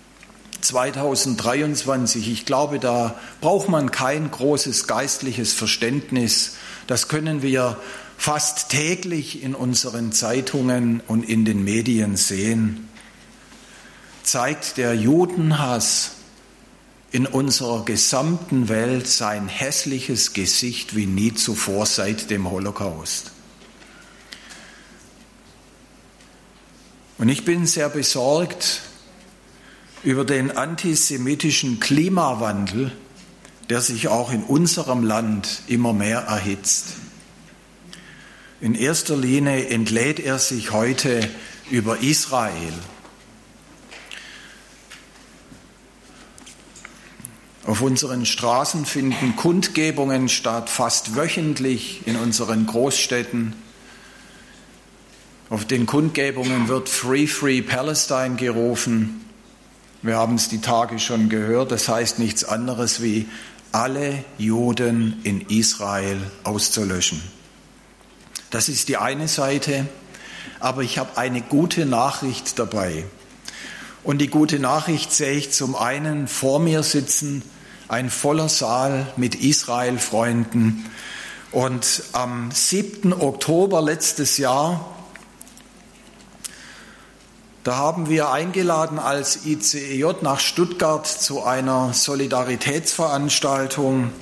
B: 2023, ich glaube, da braucht man kein großes geistliches Verständnis. Das können wir fast täglich in unseren Zeitungen und in den Medien sehen. Zeigt der Judenhass in unserer gesamten Welt sein hässliches Gesicht wie nie zuvor seit dem Holocaust. Und ich bin sehr besorgt über den antisemitischen Klimawandel, der sich auch in unserem Land immer mehr erhitzt. In erster Linie entlädt er sich heute über Israel. Auf unseren Straßen finden Kundgebungen statt, fast wöchentlich in unseren Großstädten. Auf den Kundgebungen wird Free, Free Palestine gerufen. Wir haben es die Tage schon gehört, das heißt nichts anderes wie alle Juden in Israel auszulöschen. Das ist die eine Seite, aber ich habe eine gute Nachricht dabei. Und die gute Nachricht sehe ich zum einen vor mir sitzen, ein voller Saal mit Israel-Freunden. Und am 7. Oktober letztes Jahr, da haben wir eingeladen als ICEJ nach Stuttgart zu einer Solidaritätsveranstaltung.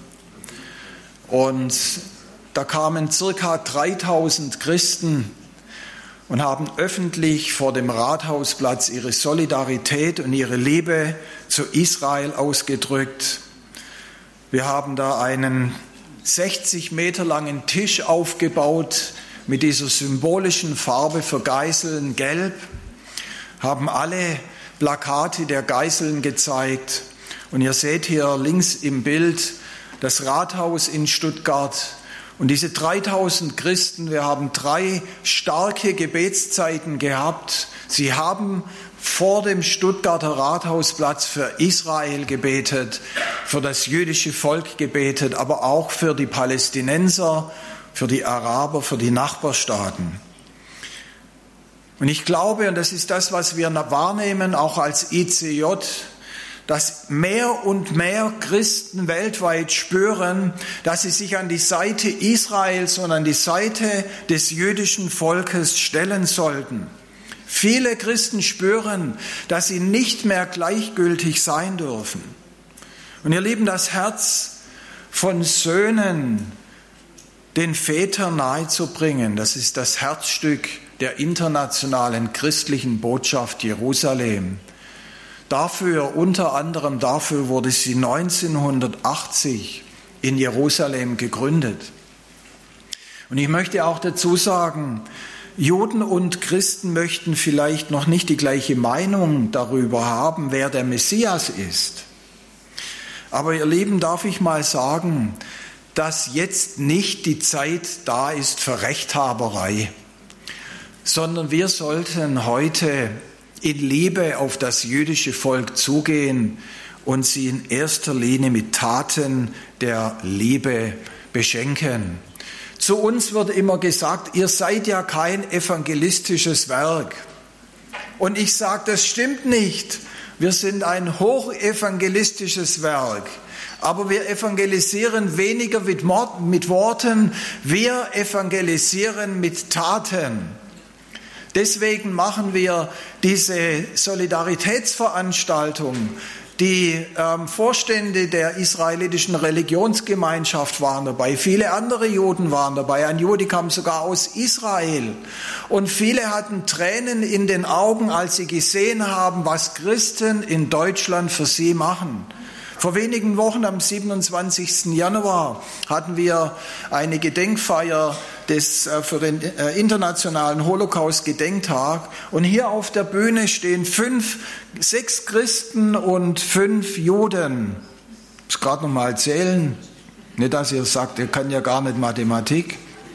B: Und da kamen ca. 3000 Christen und haben öffentlich vor dem Rathausplatz ihre Solidarität und ihre Liebe zu Israel ausgedrückt. Wir haben da einen 60 Meter langen Tisch aufgebaut mit dieser symbolischen Farbe für Geiseln, Gelb, haben alle Plakate der Geiseln gezeigt. Und ihr seht hier links im Bild das Rathaus in Stuttgart. Und diese 3000 Christen, wir haben 3 starke Gebetszeiten gehabt. Sie haben vor dem Stuttgarter Rathausplatz für Israel gebetet, für das jüdische Volk gebetet, aber auch für die Palästinenser, für die Araber, für die Nachbarstaaten. Und ich glaube, und das ist das, was wir wahrnehmen, auch als ICJ, dass mehr und mehr Christen weltweit spüren, dass sie sich an die Seite Israels und an die Seite des jüdischen Volkes stellen sollten. Viele Christen spüren, dass sie nicht mehr gleichgültig sein dürfen. Und ihr Lieben, das Herz von Söhnen den Vätern nahezubringen, das ist das Herzstück der internationalen christlichen Botschaft Jerusalem. Unter anderem dafür wurde sie 1980 in Jerusalem gegründet. Und ich möchte auch dazu sagen, Juden und Christen möchten vielleicht noch nicht die gleiche Meinung darüber haben, wer der Messias ist. Aber ihr Lieben, darf ich mal sagen, dass jetzt nicht die Zeit da ist für Rechthaberei, sondern wir sollten heute in Liebe auf das jüdische Volk zugehen und sie in erster Linie mit Taten der Liebe beschenken. Zu uns wird immer gesagt, ihr seid ja kein evangelistisches Werk. Und ich sage, das stimmt nicht. Wir sind ein hochevangelistisches Werk. Aber wir evangelisieren weniger mit Worten, wir evangelisieren mit Taten. Deswegen machen wir diese Solidaritätsveranstaltung. Die Vorstände der israelitischen Religionsgemeinschaft waren dabei, viele andere Juden waren dabei, ein Jude kam sogar aus Israel. Und viele hatten Tränen in den Augen, als sie gesehen haben, was Christen in Deutschland für sie machen. Vor wenigen Wochen, am 27. Januar, hatten wir eine Gedenkfeier für den internationalen Holocaust-Gedenktag. Und hier auf der Bühne stehen 6 Christen und 5 Juden. Ich muss gerade noch mal zählen. Nicht, dass ihr sagt, ihr könnt ja gar nicht Mathematik.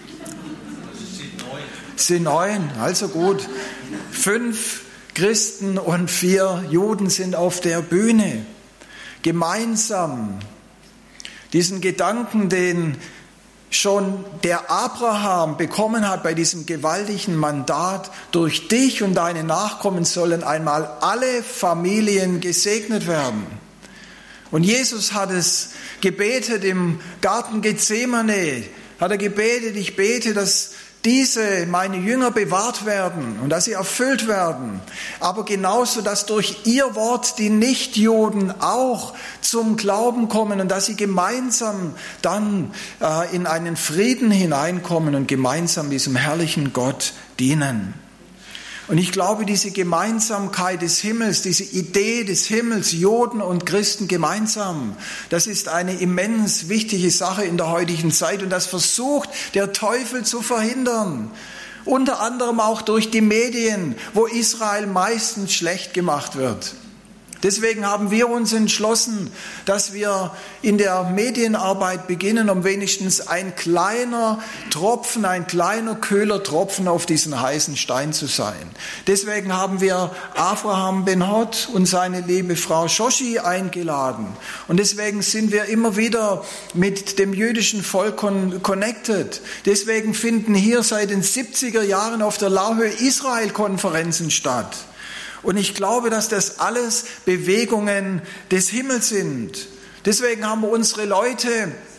B: Es sind 9, also gut. 5 Christen und 4 Juden sind auf der Bühne. Gemeinsam diesen Gedanken, den schon der Abraham bekommen hat bei diesem gewaltigen Mandat, durch dich und deine Nachkommen sollen einmal alle Familien gesegnet werden. Und Jesus hat es gebetet im Garten Gethsemane, hat er gebetet, ich bete, dass diese, meine Jünger, bewahrt werden und dass sie erfüllt werden, aber genauso, dass durch ihr Wort die Nichtjuden auch zum Glauben kommen und dass sie gemeinsam dann in einen Frieden hineinkommen und gemeinsam diesem herrlichen Gott dienen. Und ich glaube, diese Gemeinsamkeit des Himmels, diese Idee des Himmels, Juden und Christen gemeinsam, das ist eine immens wichtige Sache in der heutigen Zeit und das versucht der Teufel zu verhindern. Unter anderem auch durch die Medien, wo Israel meistens schlecht gemacht wird. Deswegen haben wir uns entschlossen, dass wir in der Medienarbeit beginnen, um wenigstens ein kleiner Tropfen, ein kleiner kühler Tropfen auf diesen heißen Stein zu sein. Deswegen haben wir Avraham Ben-Hod und seine liebe Frau Shoshi eingeladen. Und deswegen sind wir immer wieder mit dem jüdischen Volk connected. Deswegen finden hier seit den 70er Jahren auf der Laubhöhe Israel-Konferenzen statt. Und ich glaube, dass das alles Bewegungen des Himmels sind. Deswegen haben wir unsere Leute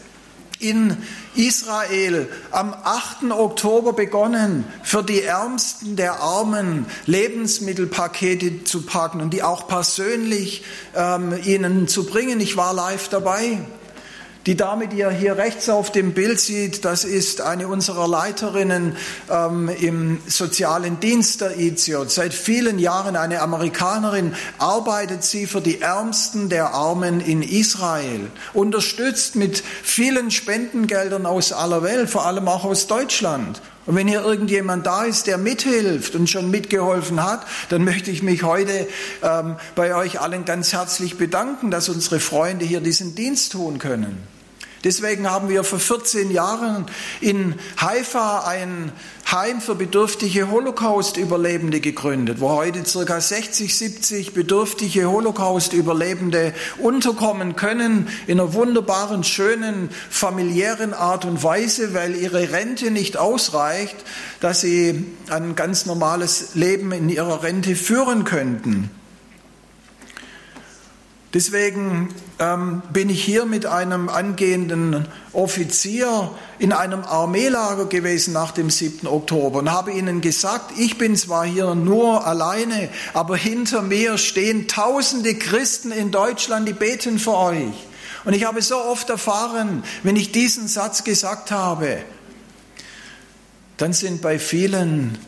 B: in Israel am 8. Oktober begonnen, für die Ärmsten der Armen Lebensmittelpakete zu packen und die auch persönlich ihnen zu bringen. Ich war live dabei. Die Dame, die ihr hier rechts auf dem Bild sieht, das ist eine unserer Leiterinnen im sozialen Dienst der ICJ. Seit vielen Jahren eine Amerikanerin, arbeitet sie für die Ärmsten der Armen in Israel. Unterstützt mit vielen Spendengeldern aus aller Welt, vor allem auch aus Deutschland. Und wenn hier irgendjemand da ist, der mithilft und schon mitgeholfen hat, dann möchte ich mich heute bei euch allen ganz herzlich bedanken, dass unsere Freunde hier diesen Dienst tun können. Deswegen haben wir vor 14 Jahren in Haifa ein Heim für bedürftige Holocaust-Überlebende gegründet, wo heute ca. 60, 70 bedürftige Holocaust-Überlebende unterkommen können, in einer wunderbaren, schönen, familiären Art und Weise, weil ihre Rente nicht ausreicht, dass sie ein ganz normales Leben in ihrer Rente führen könnten. Deswegen bin ich hier mit einem angehenden Offizier in einem Armeelager gewesen nach dem 7. Oktober und habe ihnen gesagt, ich bin zwar hier nur alleine, aber hinter mir stehen tausende Christen in Deutschland, die beten für euch. Und ich habe so oft erfahren, wenn ich diesen Satz gesagt habe, dann sind bei vielen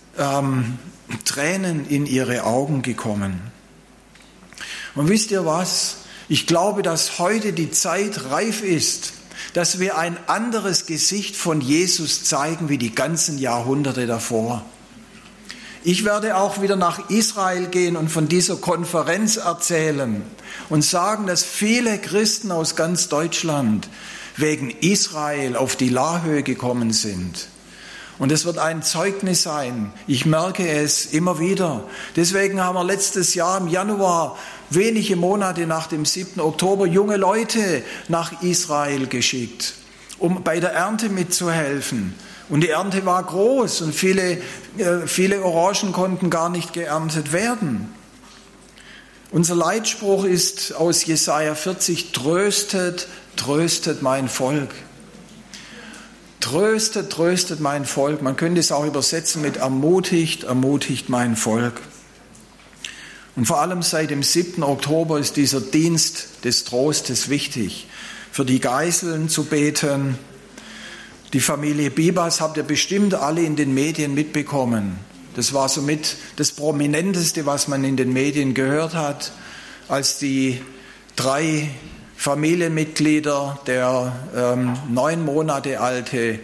B: Tränen in ihre Augen gekommen. Und wisst ihr was? Ich glaube, dass heute die Zeit reif ist, dass wir ein anderes Gesicht von Jesus zeigen wie die ganzen Jahrhunderte davor. Ich werde auch wieder nach Israel gehen und von dieser Konferenz erzählen und sagen, dass viele Christen aus ganz Deutschland wegen Israel auf die Laubhöhe gekommen sind. Und es wird ein Zeugnis sein. Ich merke es immer wieder. Deswegen haben wir letztes Jahr im Januar, wenige Monate nach dem 7. Oktober, junge Leute nach Israel geschickt, um bei der Ernte mitzuhelfen. Und die Ernte war groß und viele Orangen konnten gar nicht geerntet werden. Unser Leitspruch ist aus Jesaja 40, tröstet, tröstet mein Volk. Tröstet, tröstet mein Volk. Man könnte es auch übersetzen mit ermutigt, ermutigt mein Volk. Und vor allem seit dem 7. Oktober ist dieser Dienst des Trostes wichtig. Für die Geiseln zu beten. Die Familie Bibas habt ihr bestimmt alle in den Medien mitbekommen. Das war somit das Prominenteste, was man in den Medien gehört hat, als die 3 Familienmitglieder, der 9 Monate alte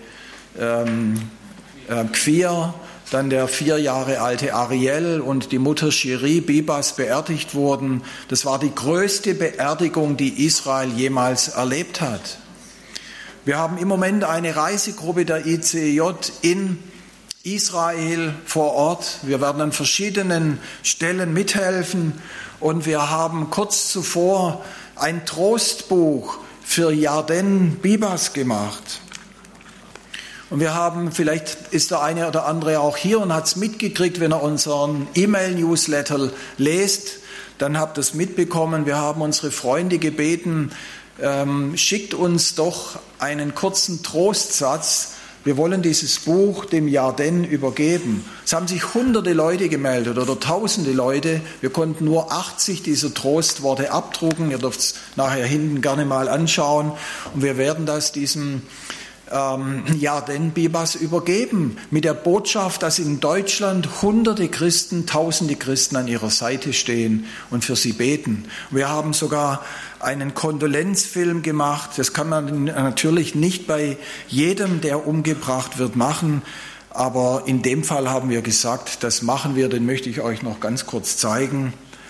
B: Kfir, dann der 4 Jahre alte Ariel und die Mutter Shiri Bibas beerdigt wurden. Das war die größte Beerdigung, die Israel jemals erlebt hat. Wir haben im Moment eine Reisegruppe der ICJ in Israel vor Ort. Wir werden an verschiedenen Stellen mithelfen und wir haben kurz zuvor ein Trostbuch für Yarden Bibas gemacht. Und wir haben, vielleicht ist der eine oder andere auch hier und hat es mitgekriegt, wenn er unseren E-Mail-Newsletter lest, dann habt ihr es mitbekommen. Wir haben unsere Freunde gebeten, schickt uns doch einen kurzen Trostsatz wir wollen dieses Buch dem Yarden übergeben. Es haben sich hunderte Leute gemeldet oder tausende Leute. Wir konnten nur 80 dieser Trostworte abdrucken. Ihr dürft es nachher hinten gerne mal anschauen. Und wir werden das diesem Yarden Bibas übergeben, mit der Botschaft, dass in Deutschland hunderte Christen, tausende Christen an ihrer Seite stehen und für sie beten. Wir haben sogar einen Kondolenzfilm gemacht. Das kann man natürlich nicht bei jedem, der umgebracht wird, machen, aber in dem Fall haben wir gesagt, das machen wir, den möchte ich euch noch ganz kurz zeigen.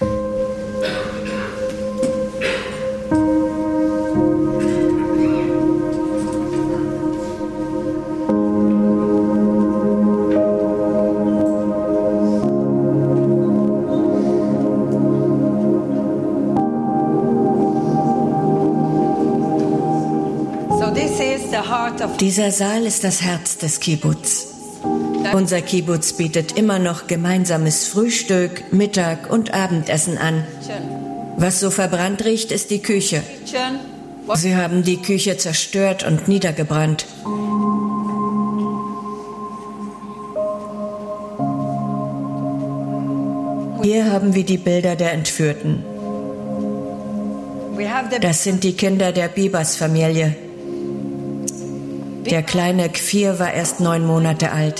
E: Dieser Saal ist das Herz des Kibbutz. Unser Kibbutz bietet immer noch gemeinsames Frühstück, Mittag und Abendessen an. Was so verbrannt riecht, ist die Küche. Sie haben die Küche zerstört und niedergebrannt. Hier haben wir die Bilder der Entführten. Das sind die Kinder der Bibas-Familie. Der kleine Kfir war erst 9 Monate alt.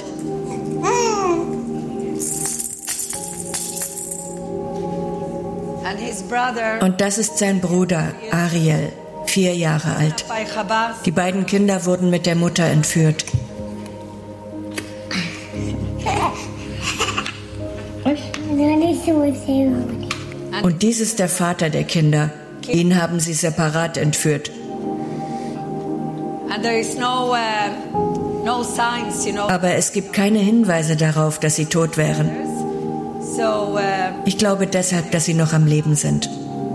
E: Und das ist sein Bruder, Ariel, 4 Jahre alt. Die beiden Kinder wurden mit der Mutter entführt. Und dies ist der Vater der Kinder. Ihn haben sie separat entführt. Aber es gibt keine Hinweise darauf, dass sie tot wären. Ich glaube deshalb, dass sie noch am Leben sind.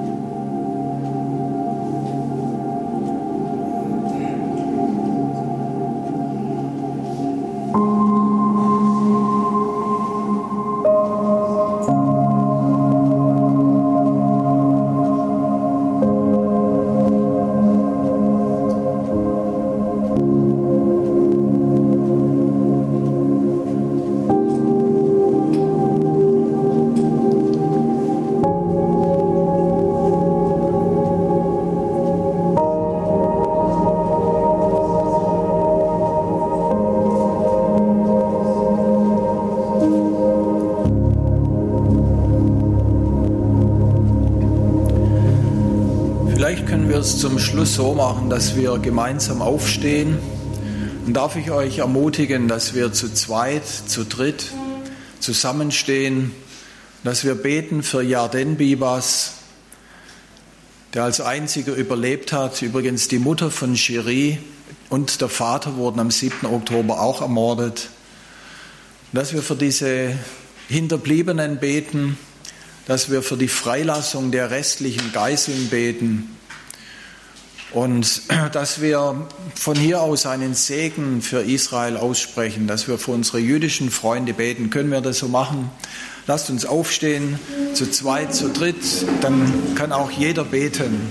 B: Zum Schluss so machen, dass wir gemeinsam aufstehen. Und darf ich euch ermutigen, dass wir zu zweit, zu dritt zusammenstehen, dass wir beten für Yarden Bibas, der als einziger überlebt hat. Übrigens die Mutter von Cherie und der Vater wurden am 7. Oktober auch ermordet. Dass wir für diese Hinterbliebenen beten, dass wir für die Freilassung der restlichen Geiseln beten. Und dass wir von hier aus einen Segen für Israel aussprechen, dass wir für unsere jüdischen Freunde beten. Können wir das so machen? Lasst uns aufstehen, zu zweit, zu dritt, dann kann auch jeder beten.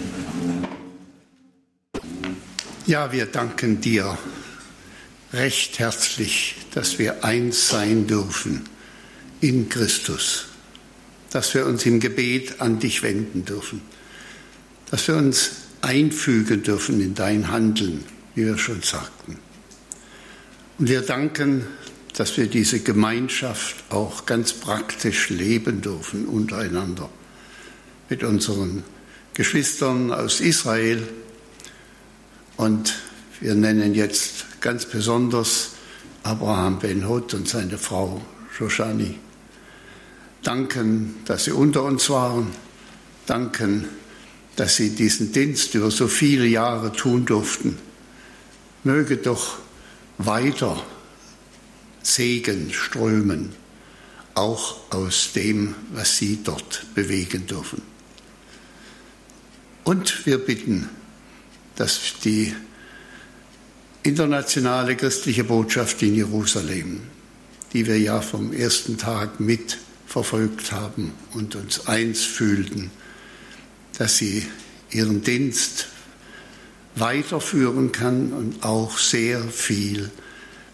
A: Ja, wir danken dir recht herzlich, dass wir eins sein dürfen in Christus, dass wir uns im Gebet an dich wenden dürfen, dass wir uns einfügen dürfen in dein Handeln, wie wir schon sagten. Und wir danken, dass wir diese Gemeinschaft auch ganz praktisch leben dürfen untereinander, mit unseren Geschwistern aus Israel. Und wir nennen jetzt ganz besonders Abraham Ben-Hod und seine Frau Shoshani. Danken, dass sie unter uns waren. Danken, dass sie diesen Dienst über so viele Jahre tun durften. Möge doch weiter Segen strömen, auch aus dem, was sie dort bewegen dürfen. Und wir bitten, dass die internationale christliche Botschaft in Jerusalem, die wir ja vom ersten Tag mit verfolgt haben und uns eins fühlten, dass sie ihren Dienst weiterführen kann und auch sehr viel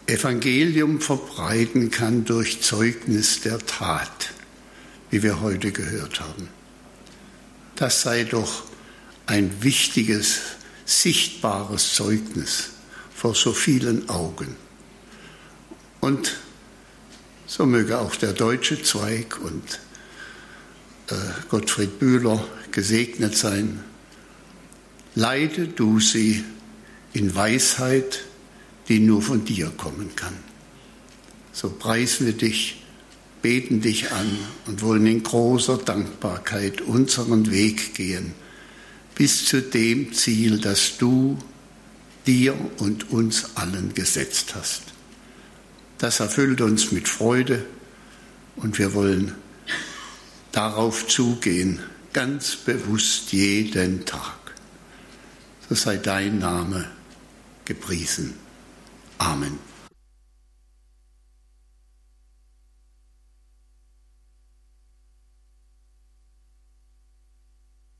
A: Evangelium verbreiten kann durch Zeugnis der Tat, wie wir heute gehört haben. Das sei doch ein wichtiges, sichtbares Zeugnis vor so vielen Augen. Und so möge auch der deutsche Zweig und Gottfried Bühler gesegnet sein. Leite du sie in Weisheit, die nur von dir kommen kann. So preisen wir dich, beten dich an und wollen in großer Dankbarkeit unseren Weg gehen, bis zu dem Ziel, das du dir und uns allen gesetzt hast. Das erfüllt uns mit Freude und wir wollen darauf zugehen, ganz bewusst jeden Tag. So sei dein Name gepriesen. Amen.